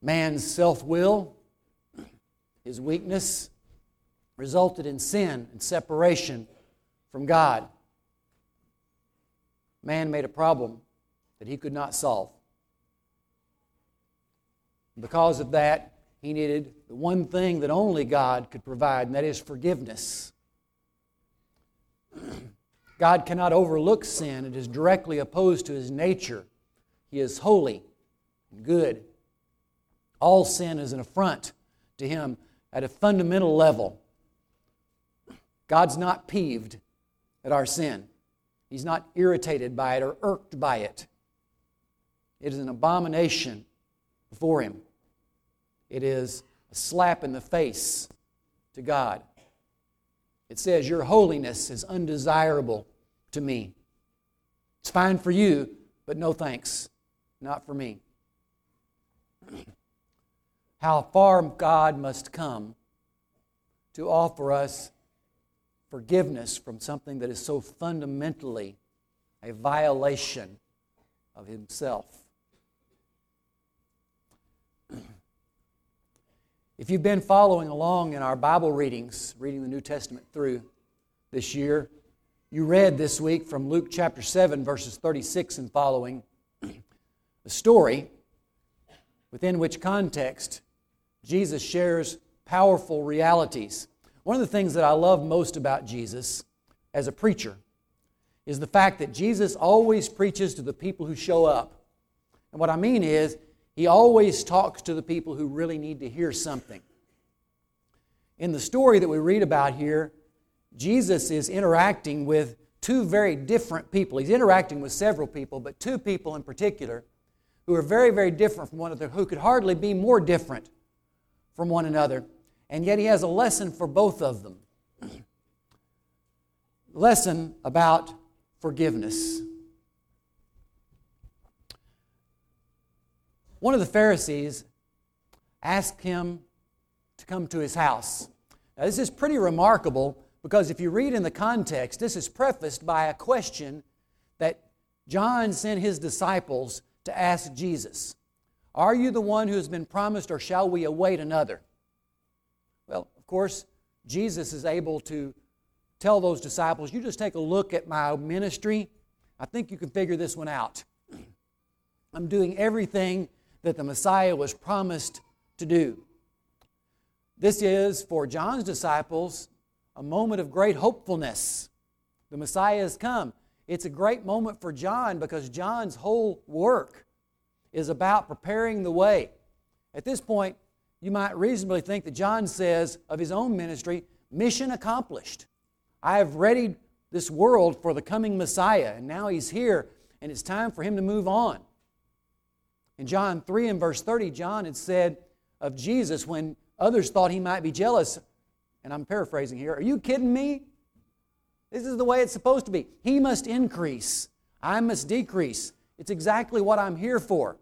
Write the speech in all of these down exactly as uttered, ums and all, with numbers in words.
Man's self-will, his weakness, resulted in sin and separation from God. Man made a problem that he could not solve. Because of that, he needed the one thing that only God could provide, and that is forgiveness. God cannot overlook sin. It is directly opposed to His nature. He is holy and good. All sin is an affront to Him at a fundamental level. God's not peeved at our sin. He's not irritated by it or irked by it. It is an abomination before Him. It is a slap in the face to God. It says, your holiness is undesirable to me. It's fine for you, but no thanks. Not for me. How far God must come to offer us forgiveness from something that is so fundamentally a violation of Himself. If you've been following along in our Bible readings, reading the New Testament through this year, you read this week from Luke chapter seven, verses thirty-six and following, a story within which context Jesus shares powerful realities. One of the things that I love most about Jesus as a preacher is the fact that Jesus always preaches to the people who show up. And what I mean is, He always talks to the people who really need to hear something. In the story that we read about here, Jesus is interacting with two very different people. He's interacting with several people, but two people in particular who are very, very different from one another, who could hardly be more different from one another. And yet He has a lesson for both of them. Lesson about forgiveness. One of the Pharisees asked Him to come to his house. Now, this is pretty remarkable because if you read in the context, this is prefaced by a question that John sent his disciples to ask Jesus. Are you the one who has been promised, or shall we await another? Well, of course, Jesus is able to tell those disciples, you just take a look at my ministry. I think you can figure this one out. I'm doing everything that the Messiah was promised to do. This is, for John's disciples, a moment of great hopefulness. The Messiah has come. It's a great moment for John because John's whole work is about preparing the way. At this point, you might reasonably think that John says of his own ministry, mission accomplished. I have readied this world for the coming Messiah, and now He's here, and it's time for Him to move on. In John three and verse thirty, John had said of Jesus when others thought He might be jealous, and I'm paraphrasing here, are you kidding me? This is the way it's supposed to be. He must increase. I must decrease. It's exactly what I'm here for.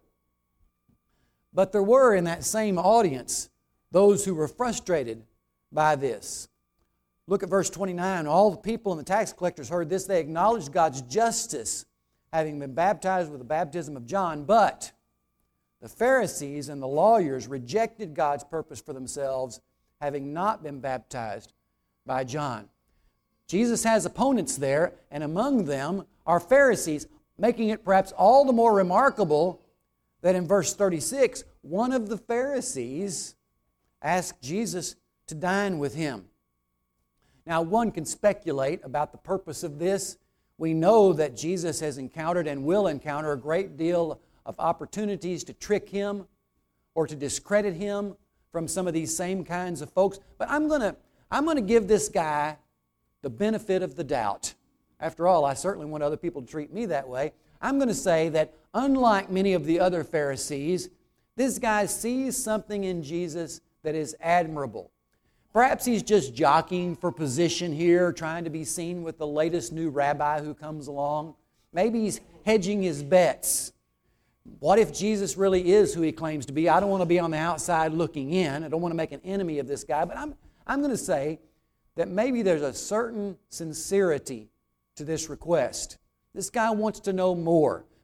But there were in that same audience those who were frustrated by this. Look at verse twenty-nine. All the people and the tax collectors heard this. They acknowledged God's justice, having been baptized with the baptism of John. But the Pharisees and the lawyers rejected God's purpose for themselves, having not been baptized by John. Jesus has opponents there, and among them are Pharisees, making it perhaps all the more remarkable that in verse thirty-six, one of the Pharisees asked Jesus to dine with him. Now, one can speculate about the purpose of this. We know that Jesus has encountered and will encounter a great deal of opportunities to trick Him or to discredit Him from some of these same kinds of folks. But I'm going to I'm going to give this guy the benefit of the doubt. After all, I certainly want other people to treat me that way. I'm going to say that unlike many of the other Pharisees, this guy sees something in Jesus that is admirable. Perhaps he's just jockeying for position here, trying to be seen with the latest new rabbi who comes along. Maybe he's hedging his bets. What if Jesus really is who He claims to be? I don't want to be on the outside looking in. I don't want to make an enemy of this guy. But I'm, I'm going to say that maybe there's a certain sincerity to this request. This guy wants to know more.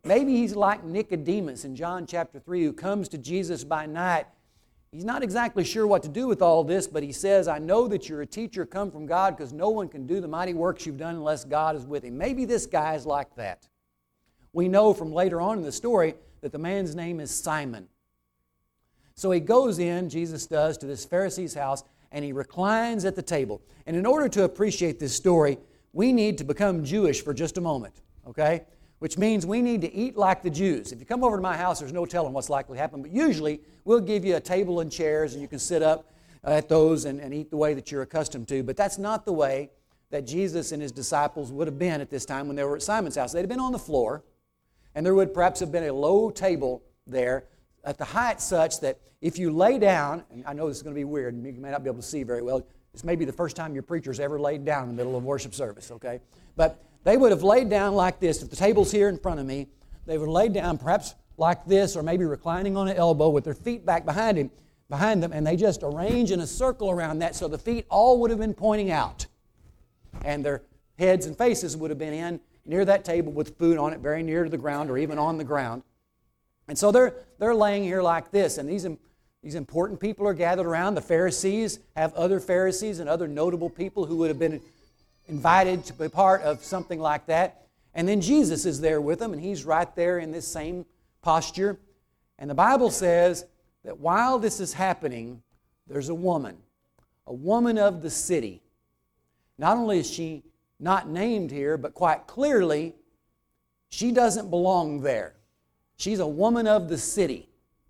Maybe he's like Nicodemus in John chapter three, who comes to Jesus by night. He's not exactly sure what to do with all this, but he says, I know that you're a teacher come from God, because no one can do the mighty works you've done unless God is with him. Maybe this guy is like that. We know from later on in the story that the man's name is Simon. So he goes in, Jesus does, to this Pharisee's house, and he reclines at the table. And in order to appreciate this story, we need to become Jewish for just a moment, okay? Which means we need to eat like the Jews. If you come over to my house, there's no telling what's likely to happen, but usually we'll give you a table and chairs, and you can sit up at those and, and eat the way that you're accustomed to. But that's not the way that Jesus and his disciples would have been at this time when they were at Simon's house. They'd have been on the floor, and there would perhaps have been a low table there at the height such that if you lay down, and I know this is going to be weird, and you may not be able to see very well, this may be the first time your preacher's ever laid down in the middle of worship service, okay? But they would have laid down like this. If the table's here in front of me, they would have laid down perhaps like this, or maybe reclining on an elbow with their feet back behind him, behind them, and they just arrange in a circle around that, so the feet all would have been pointing out. And their heads and faces would have been in near that table with food on it, very near to the ground or even on the ground. And so they're, they're laying here like this, and these, these important people are gathered around. The Pharisees have other Pharisees and other notable people who would have been invited to be part of something like that. And then Jesus is there with them, and he's right there in this same posture. And the Bible says that while this is happening, there's a woman, a woman of the city. Not only is she not named here, but quite clearly, she doesn't belong there. She's a woman of the city.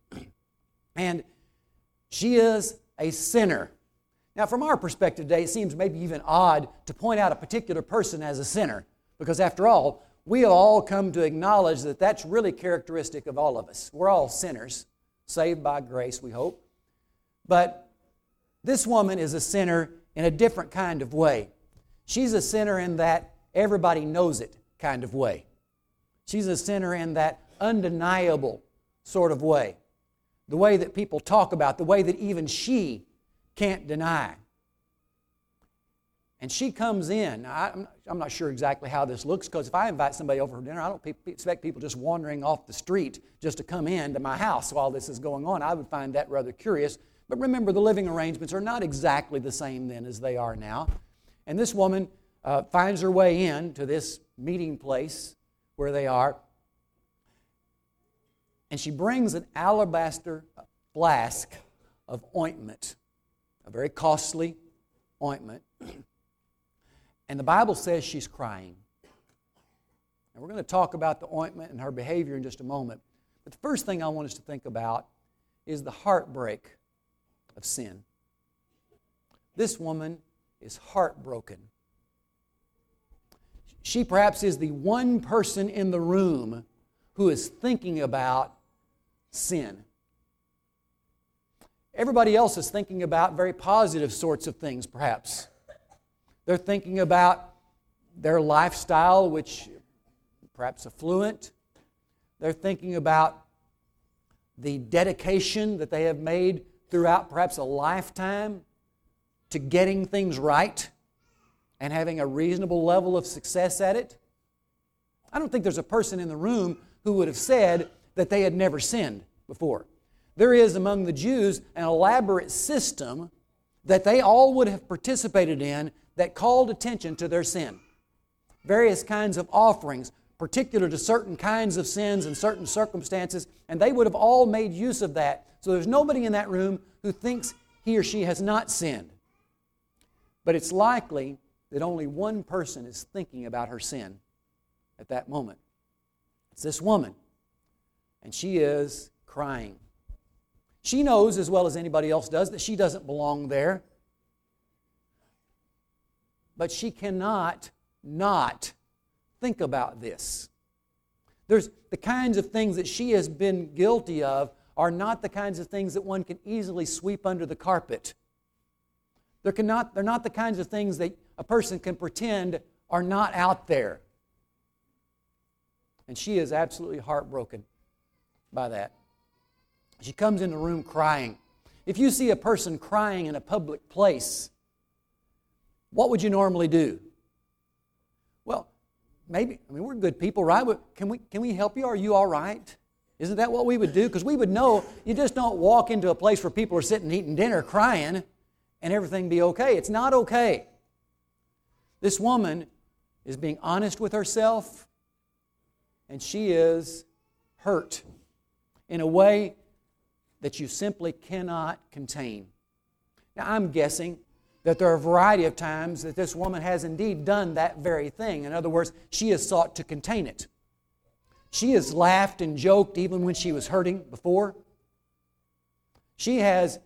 And she is a sinner. Now, from our perspective today, it seems maybe even odd to point out a particular person as a sinner, because after all, we have all come to acknowledge that that's really characteristic of all of us. We're all sinners, saved by grace, we hope. But this woman is a sinner in a different kind of way. She's a sinner in that everybody knows it kind of way. She's a sinner in that undeniable sort of way. The way that people talk about, the way that even she can't deny. And she comes in. I, I'm not sure exactly how this looks, because if I invite somebody over for dinner, I don't pe- expect people just wandering off the street just to come in to my house while this is going on. I would find that rather curious. But remember, the living arrangements are not exactly the same then as they are now. And this woman uh, finds her way in to this meeting place where they are. And she brings an alabaster flask of ointment, a very costly ointment. And the Bible says she's crying. And we're going to talk about the ointment and her behavior in just a moment. But the first thing I want us to think about is the heartbreak of sin. This woman is heartbroken. She perhaps is the one person in the room who is thinking about sin. Everybody else is thinking about very positive sorts of things, perhaps. They're thinking about their lifestyle, which perhaps affluent. They're thinking about the dedication that they have made throughout perhaps a lifetime to getting things right and having a reasonable level of success at it. I don't think there's a person in the room who would have said that they had never sinned before. There is among the Jews an elaborate system that they all would have participated in that called attention to their sin. Various kinds of offerings, particular to certain kinds of sins and certain circumstances, and they would have all made use of that. So there's nobody in that room who thinks he or she has not sinned. But it's likely that only one person is thinking about her sin at that moment. It's this woman. And she is crying. She knows as well as anybody else does that she doesn't belong there. But she cannot not think about this. There's the kinds of things that she has been guilty of are not the kinds of things that one can easily sweep under the carpet. They're, cannot, they're not the kinds of things that a person can pretend are not out there. And she is absolutely heartbroken by that. She comes in the room crying. If you see a person crying in a public place, what would you normally do? Well, maybe, I mean, we're good people, right? But can we, can we help you? Are you all right? Isn't that what we would do? Because we would know you just don't walk into a place where people are sitting eating dinner crying and everything be okay. It's not okay. This woman is being honest with herself, and she is hurt in a way that you simply cannot contain. Now, I'm guessing that there are a variety of times that this woman has indeed done that very thing. In other words, she has sought to contain it. She has laughed and joked even when she was hurting before. She has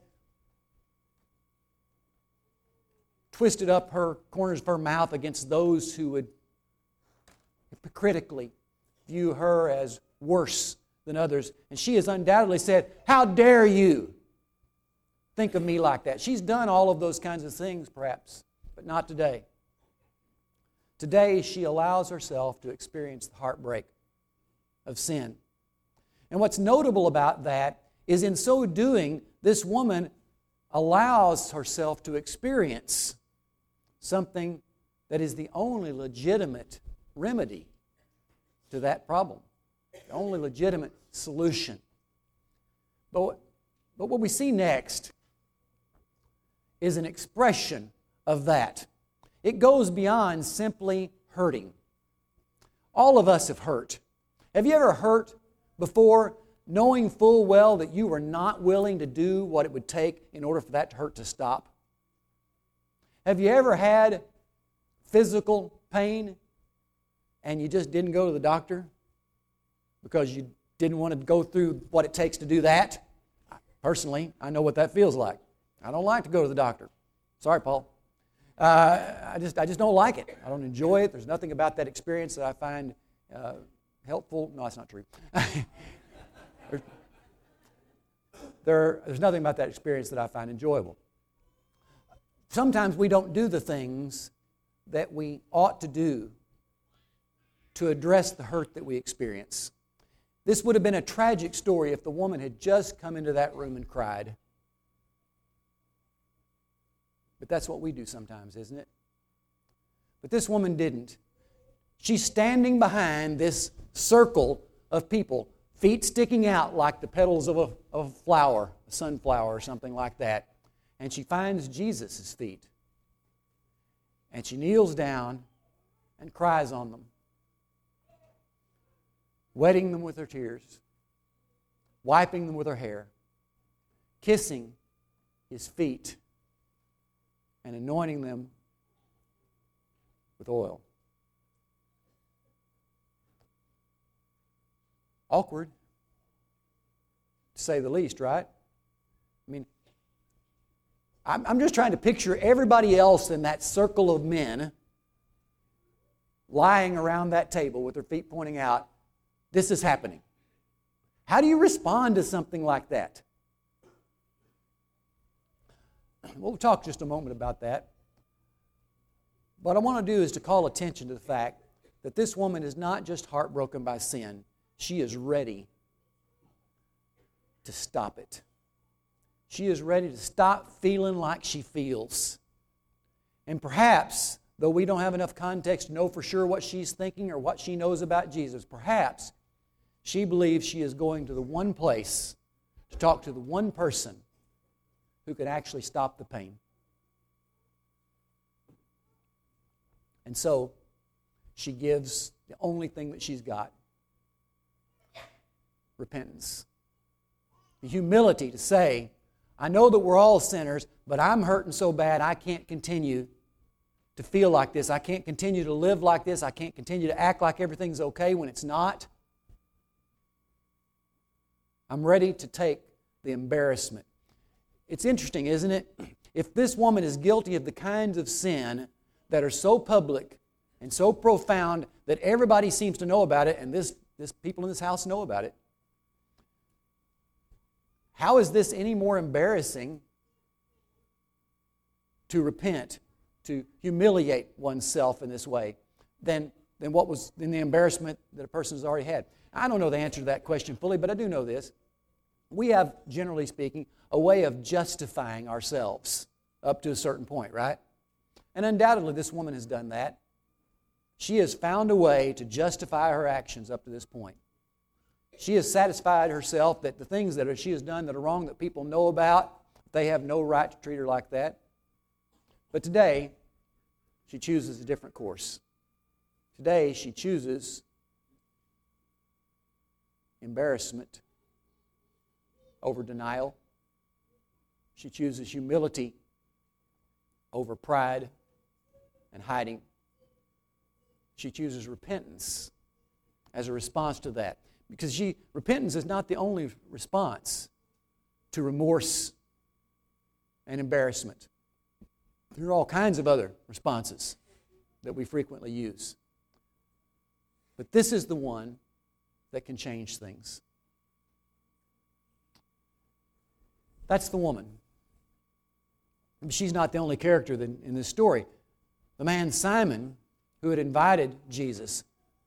twisted up her corners of her mouth against those who would hypocritically view her as worse than others. And she has undoubtedly said, "How dare you think of me like that?" She's done all of those kinds of things, perhaps, but not today. Today, she allows herself to experience the heartbreak of sin. And what's notable about that is in so doing, this woman allows herself to experience something that is the only legitimate remedy to that problem, the only legitimate solution. But, but what we see next is an expression of that. It goes beyond simply hurting. All of us have hurt. Have you ever hurt before knowing full well that you were not willing to do what it would take in order for that hurt to stop? Have you ever had physical pain and you just didn't go to the doctor because you didn't want to go through what it takes to do that? Personally, I know what that feels like. I don't like to go to the doctor. Sorry, Paul. Uh, I just I just don't like it. I don't enjoy it. There's nothing about that experience that I find uh, helpful. No, that's not true. there, there, there's nothing about that experience that I find enjoyable. Sometimes we don't do the things that we ought to do to address the hurt that we experience. This would have been a tragic story if the woman had just come into that room and cried. But that's what we do sometimes, isn't it? But this woman didn't. She's standing behind this circle of people, feet sticking out like the petals of a, of a flower, a sunflower or something like that. And she finds Jesus' feet. And she kneels down and cries on them, wetting them with her tears, wiping them with her hair, kissing His feet, and anointing them with oil. Awkward, to say the least, right? I mean, I'm, I'm just trying to picture everybody else in that circle of men lying around that table with their feet pointing out. This is happening. How do you respond to something like that? We'll talk just a moment about that. What I want to do is to call attention to the fact that this woman is not just heartbroken by sin. She is ready to stop it. She is ready to stop feeling like she feels. And perhaps, though we don't have enough context to know for sure what she's thinking or what she knows about Jesus, perhaps she believes she is going to the one place to talk to the one person who could actually stop the pain. And so she gives the only thing that she's got: repentance. The humility to say, I know that we're all sinners, but I'm hurting so bad I can't continue to feel like this. I can't continue to live like this. I can't continue to act like everything's okay when it's not. I'm ready to take the embarrassment. It's interesting, isn't it? If this woman is guilty of the kinds of sin that are so public and so profound that everybody seems to know about it, and this, this people in this house know about it, how is this any more embarrassing to repent, to humiliate oneself in this way, than, than what was in the embarrassment that a person has already had? I don't know the answer to that question fully, but I do know this. We have, generally speaking, a way of justifying ourselves up to a certain point, right? And undoubtedly this woman has done that. She has found a way to justify her actions up to this point. She has satisfied herself that the things that she has done that are wrong that people know about, they have no right to treat her like that. But today, she chooses a different course. Today, she chooses embarrassment over denial. She chooses humility over pride and hiding. She chooses repentance as a response to that. Because she, repentance is not the only response to remorse and embarrassment. There are all kinds of other responses that we frequently use. But this is the one that can change things. That's the woman. She's not the only character in this story. The man Simon, who had invited Jesus,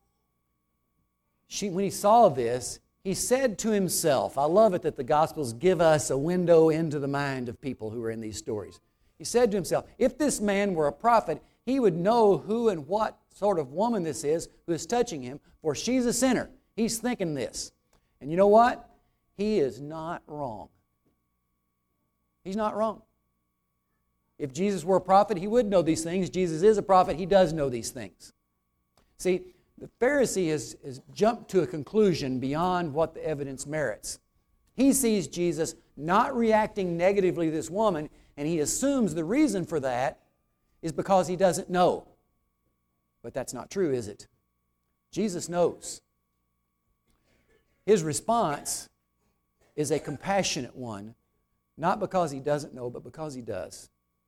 she, when he saw this, he said to himself, I love it that the Gospels give us a window into the mind of people who are in these stories. He said to himself, if this man were a prophet, he would know who and what sort of woman this is who is touching him, for she's a sinner. He's thinking this. And you know what? He is not wrong. He's not wrong. If Jesus were a prophet, he would know these things. Jesus is a prophet. He does know these things. See, the Pharisee has, has jumped to a conclusion beyond what the evidence merits. He sees Jesus not reacting negatively to this woman, and he assumes the reason for that is because he doesn't know. But that's not true, is it? Jesus knows. His response is a compassionate one, not because he doesn't know, but because he does.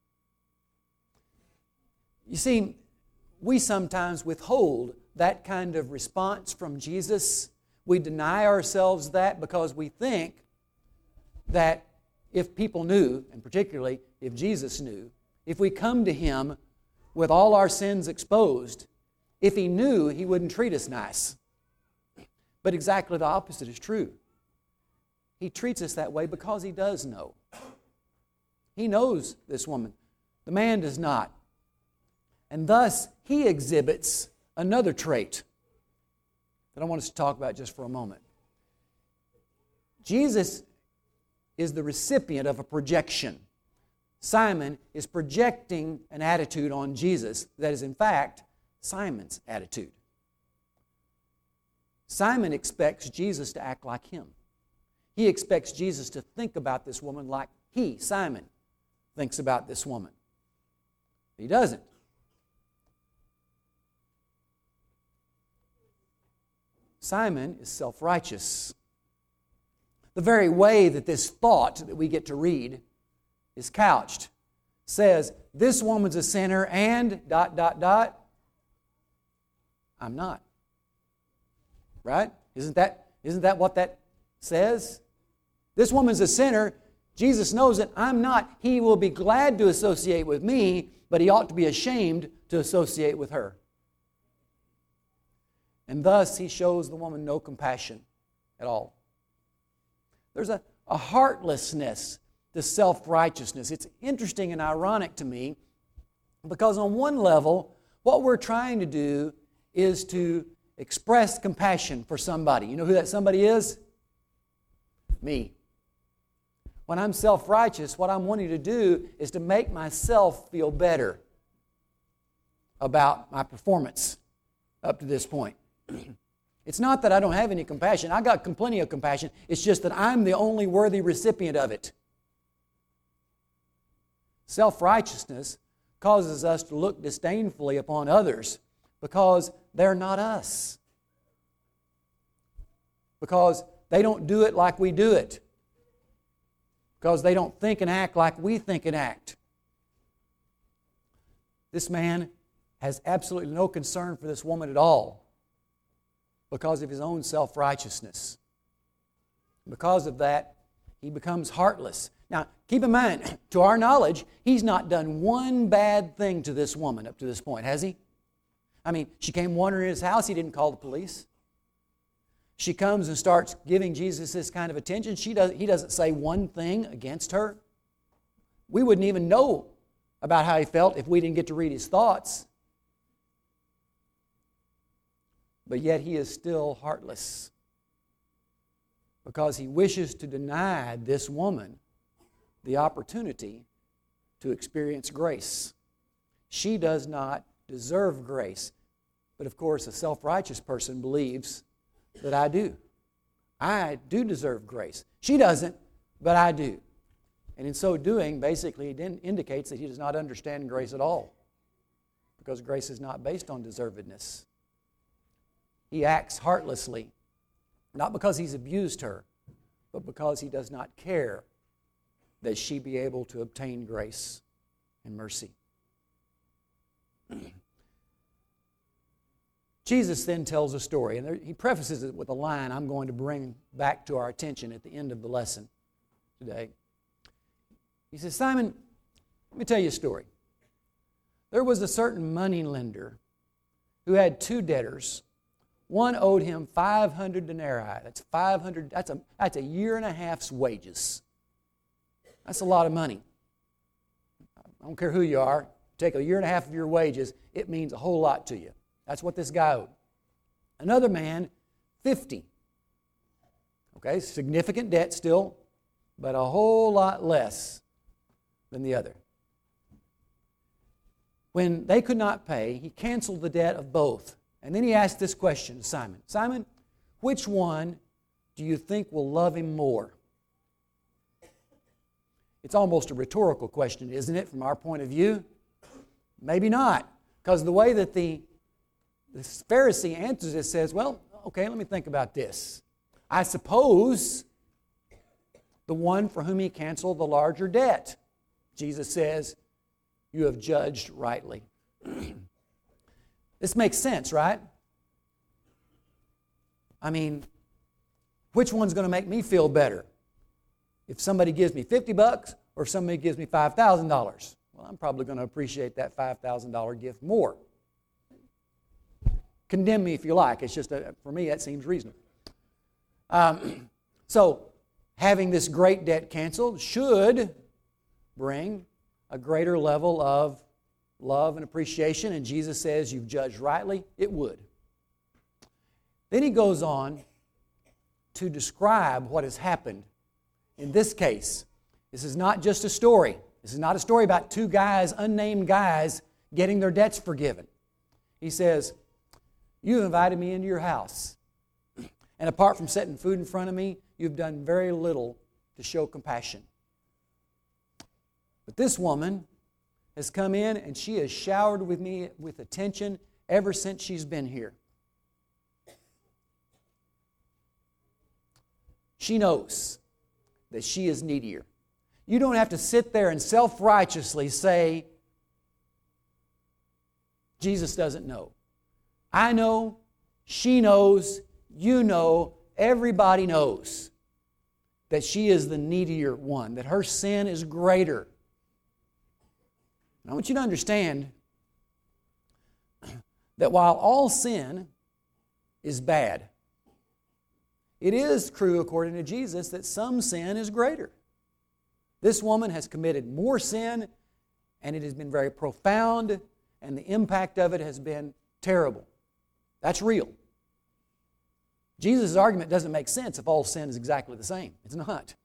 You see, we sometimes withhold that kind of response from Jesus. We deny ourselves that because we think that if people knew, and particularly if Jesus knew, if we come to Him with all our sins exposed, if He knew, He wouldn't treat us nice. But exactly the opposite is true. He treats us that way because He does know. He knows this woman. The man does not. And thus, he exhibits another trait that I want us to talk about just for a moment. Jesus is the recipient of a projection. Simon is projecting an attitude on Jesus that is, in fact, Simon's attitude. Simon expects Jesus to act like him. He expects Jesus to think about this woman like he, Simon, thinks about this woman. He doesn't. Simon is self-righteous. The very way that this thought that we get to read is couched says, this woman's a sinner and dot, dot, dot, I'm not. Right? Isn't that, isn't that what that says? This woman's a sinner. Jesus knows it. I'm not. He will be glad to associate with me, but he ought to be ashamed to associate with her. And thus, he shows the woman no compassion at all. There's a, a heartlessness to self-righteousness. It's interesting and ironic to me because on one level, what we're trying to do is to express compassion for somebody. You know who that somebody is? Me. When I'm self-righteous, what I'm wanting to do is to make myself feel better about my performance up to this point. It's not that I don't have any compassion. I got plenty of compassion. It's just that I'm the only worthy recipient of it. Self-righteousness causes us to look disdainfully upon others because they're not us. Because they don't do it like we do it. Because they don't think and act like we think and act. This man has absolutely no concern for this woman at all because of his own self-righteousness. Because of that, he becomes heartless. Now, keep in mind, to our knowledge, he's not done one bad thing to this woman up to this point, has he? I mean, she came wandering in his house. He didn't call the police. She comes and starts giving Jesus this kind of attention. She does, he doesn't say one thing against her. We wouldn't even know about how he felt if we didn't get to read his thoughts. but yet he is still heartless because he wishes to deny this woman the opportunity to experience grace. She does not deserve grace. But of course, a self-righteous person believes that I do. I do deserve grace. She doesn't, but I do. And in so doing, basically, it indicates that he does not understand grace at all, because grace is not based on deservedness. He acts heartlessly, not because he's abused her, but because he does not care that she be able to obtain grace and mercy. Jesus then tells a story, and there, he prefaces it with a line I'm going to bring back to our attention at the end of the lesson today. He says, Simon, let me tell you a story. There was a certain money lender who had two debtors. One owed him five hundred denarii. That's five hundred. That's a that's a year and a half's wages. That's a lot of money. I don't care who you are. Take a year and a half of your wages. It means a whole lot to you. That's what this guy owed. Another man, fifty. Okay, significant debt still, but a whole lot less than the other. When they could not pay, he canceled the debt of both. And then he asked this question to Simon. Simon, which one do you think will love him more? It's almost a rhetorical question, isn't it, from our point of view? Maybe not, because the way that the, the Pharisee answers it says, well, okay, let me think about this. I suppose the one for whom he canceled the larger debt. Jesus says, you have judged rightly. This makes sense, right? I mean, which one's going to make me feel better? If somebody gives me fifty bucks or if somebody gives me five thousand dollars? Well, I'm probably going to appreciate that five thousand dollars gift more. Condemn me if you like. It's just, a, for me, that seems reasonable. Um, so, having this great debt canceled should bring a greater level of love and appreciation, and Jesus says, you've judged rightly. It would. Then he goes on to describe what has happened in this case. This is not just a story. This is not a story about two guys, unnamed guys, getting their debts forgiven. He says, you've invited me into your house, and apart from setting food in front of me, you've done very little to show compassion. But this woman has come in and she has showered with me with attention ever since she's been here. She knows that she is needier. You don't have to sit there and self-righteously say, Jesus doesn't know. I know, she knows, you know, everybody knows that she is the needier one, that her sin is greater. I want you to understand that while all sin is bad, it is true, according to Jesus, that some sin is greater. This woman has committed more sin, and it has been very profound, and the impact of it has been terrible. That's real. Jesus' argument doesn't make sense if all sin is exactly the same. It's not.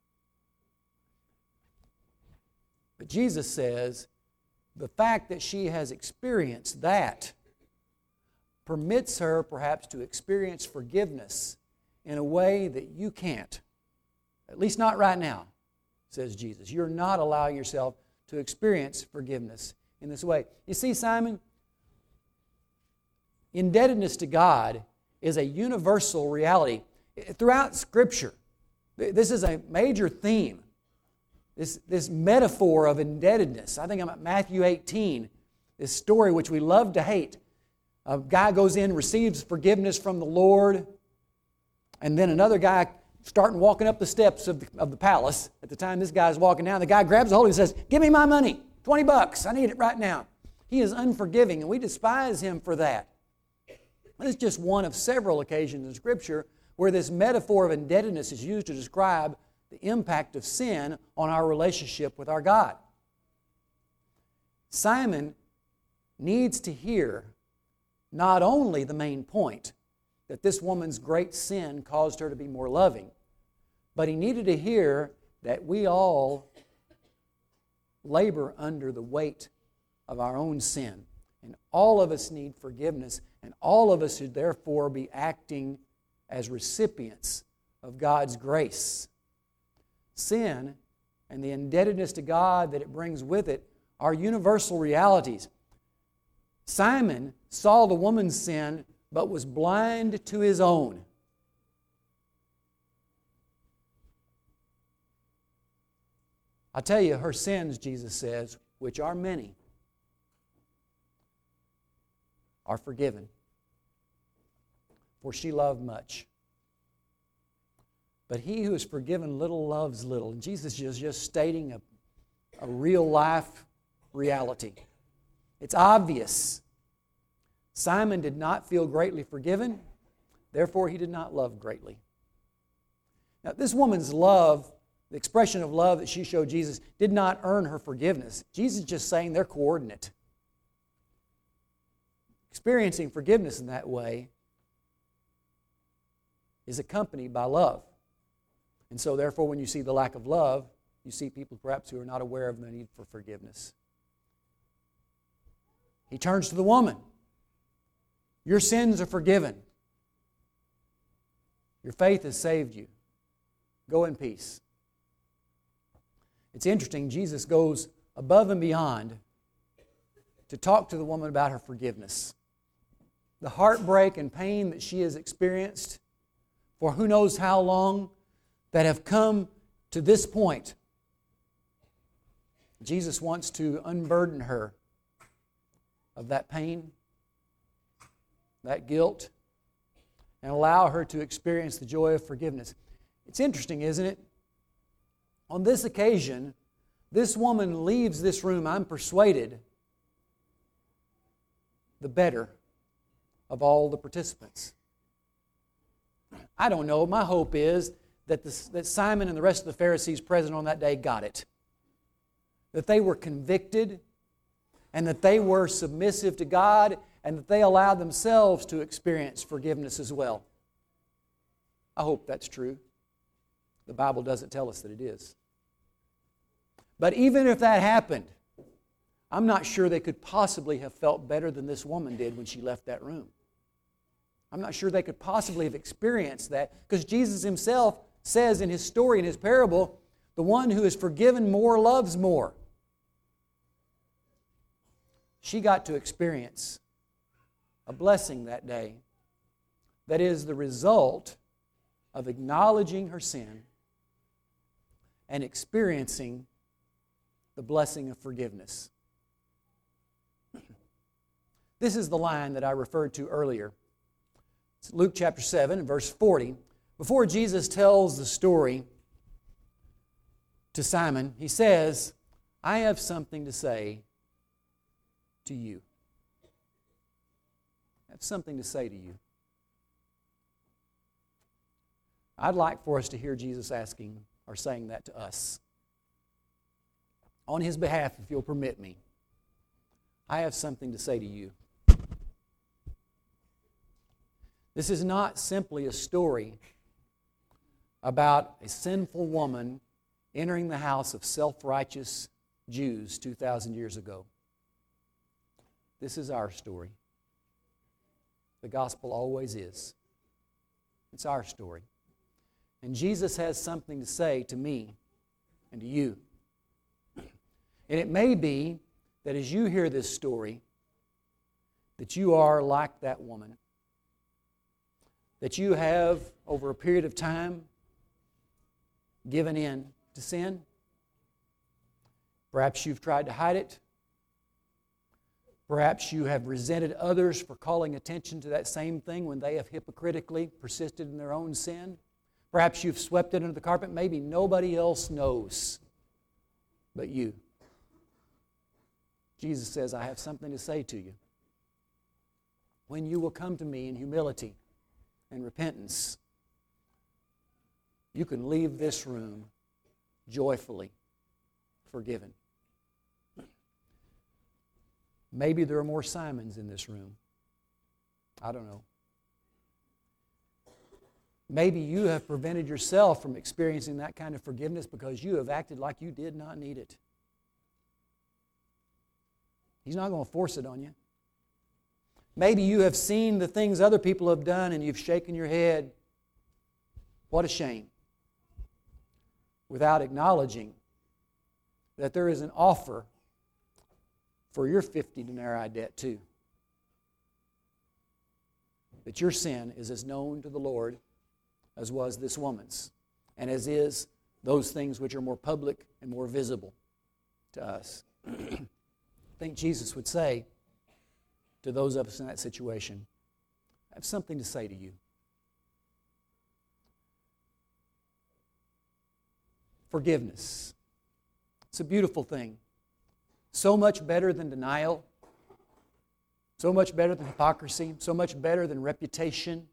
But Jesus says, the fact that she has experienced that permits her perhaps to experience forgiveness in a way that you can't. At least not right now, says Jesus. You're not allowing yourself to experience forgiveness in this way. You see, Simon, indebtedness to God is a universal reality. Throughout Scripture, this is a major theme. This, this metaphor of indebtedness. I think I'm at Matthew eighteen, this story which we love to hate. A guy goes in, receives forgiveness from the Lord, and then another guy starting walking up the steps of the, of the palace. At the time this guy's walking down, the guy grabs a hold of him and says, give me my money, twenty bucks, I need it right now. He is unforgiving, and we despise him for that. This is just one of several occasions in Scripture where this metaphor of indebtedness is used to describe the impact of sin on our relationship with our God. Simon needs to hear not only the main point, that this woman's great sin caused her to be more loving, but he needed to hear that we all labor under the weight of our own sin. And all of us need forgiveness, and all of us should therefore be acting as recipients of God's grace. Sin and the indebtedness to God that it brings with it are universal realities. Simon saw the woman's sin, but was blind to his own. I tell you, her sins, Jesus says, which are many, are forgiven, for she loved much. But he who is forgiven little loves little. And Jesus is just stating a, a real life reality. It's obvious. Simon did not feel greatly forgiven, therefore he did not love greatly. Now, this woman's love, the expression of love that she showed Jesus, did not earn her forgiveness. Jesus is just saying they're coordinate. Experiencing forgiveness in that way is accompanied by love. And so, therefore, when you see the lack of love, you see people perhaps who are not aware of the need for forgiveness. He turns to the woman. Your sins are forgiven. Your faith has saved you. Go in peace. It's interesting, Jesus goes above and beyond to talk to the woman about her forgiveness. The heartbreak and pain that she has experienced for who knows how long, that have come to this point. Jesus wants to unburden her of that pain, that guilt, and allow her to experience the joy of forgiveness. It's interesting, isn't it? On this occasion, this woman leaves this room, I'm persuaded, the better of all the participants. I don't know. My hope is that, the, that Simon and the rest of the Pharisees present on that day got it. That they were convicted and that they were submissive to God and that they allowed themselves to experience forgiveness as well. I hope that's true. The Bible doesn't tell us that it is. But even if that happened, I'm not sure they could possibly have felt better than this woman did when she left that room. I'm not sure they could possibly have experienced that, because Jesus himself says in his story, in his parable, the one who is forgiven more loves more. She got to experience a blessing that day that is the result of acknowledging her sin and experiencing the blessing of forgiveness. This is the line that I referred to earlier. It's Luke chapter seven, verse forty. Before Jesus tells the story to Simon, he says, I have something to say to you. I have something to say to you. I'd like for us to hear Jesus asking or saying that to us. On his behalf, if you'll permit me, I have something to say to you. This is not simply a story about a sinful woman entering the house of self-righteous Jews two thousand years ago. This is our story. The gospel always is. It's our story. And Jesus has something to say to me and to you. And it may be that as you hear this story, that you are like that woman. That you have, over a period of time, given in to sin. Perhaps you've tried to hide it. Perhaps you have resented others for calling attention to that same thing when they have hypocritically persisted in their own sin. Perhaps you've swept it under the carpet. Maybe nobody else knows but you. Jesus says, I have something to say to you. When you will come to me in humility and repentance, you can leave this room joyfully forgiven. Maybe there are more Simons in this room. I don't know. Maybe you have prevented yourself from experiencing that kind of forgiveness because you have acted like you did not need it. He's not going to force it on you. Maybe you have seen the things other people have done and you've shaken your head. What a shame. Without acknowledging that there is an offer for your fifty denarii debt too. That your sin is as known to the Lord as was this woman's, and as is those things which are more public and more visible to us. I think Jesus would say to those of us in that situation, I have something to say to you. Forgiveness. It's a beautiful thing. So much better than denial. So much better than hypocrisy. So much better than reputation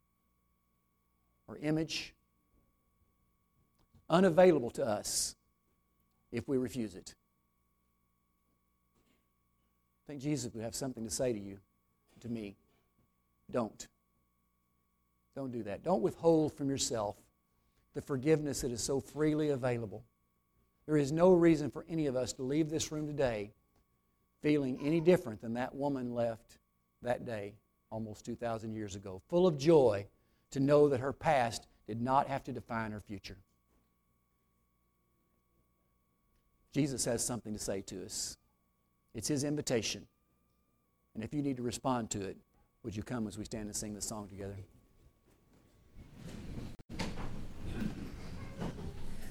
or image. Unavailable to us if we refuse it. I think Jesus would have something to say to you, to me. Don't. Don't do that. Don't withhold from yourself the forgiveness that is so freely available. There is no reason for any of us to leave this room today feeling any different than that woman left that day almost two thousand years ago, full of joy to know that her past did not have to define her future. Jesus has something to say to us. It's His invitation. And if you need to respond to it, would you come as we stand and sing this song together?